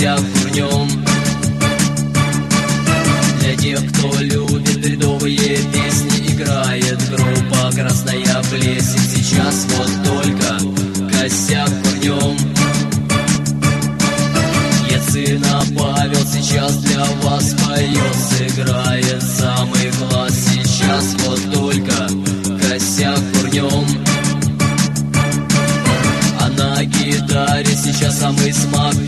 косяк курнем. Для тех, кто любит бредовые песни, играет группа «Красная плесень». Сейчас вот только косяк курнем. Ецына Павел сейчас для вас поет, сыграет самый класс. Сейчас вот только косяк курнем. А на гитаре сейчас самый смак